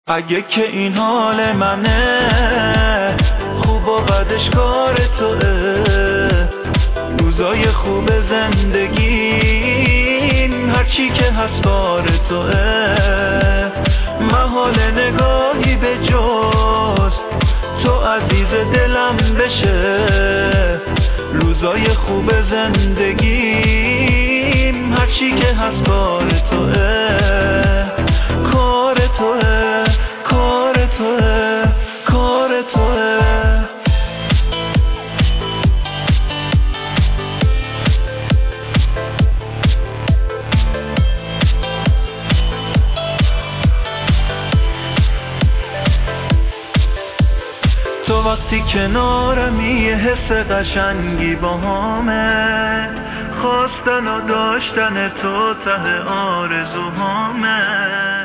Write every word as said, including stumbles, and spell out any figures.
اگه که این حال منه، خوب و بدش کار توه. روزای خوب زندگیم هرچی که هست کار توه. محال نگاهی به جز تو عزیز دلم بشه. روزای خوب زندگیم هرچی که هست کار توه. کار توه، کار توه، کار توه. تو وقتی کنارمی یه حس قشنگی با همه، خواستن و داشتن تو ته آرزوهامه.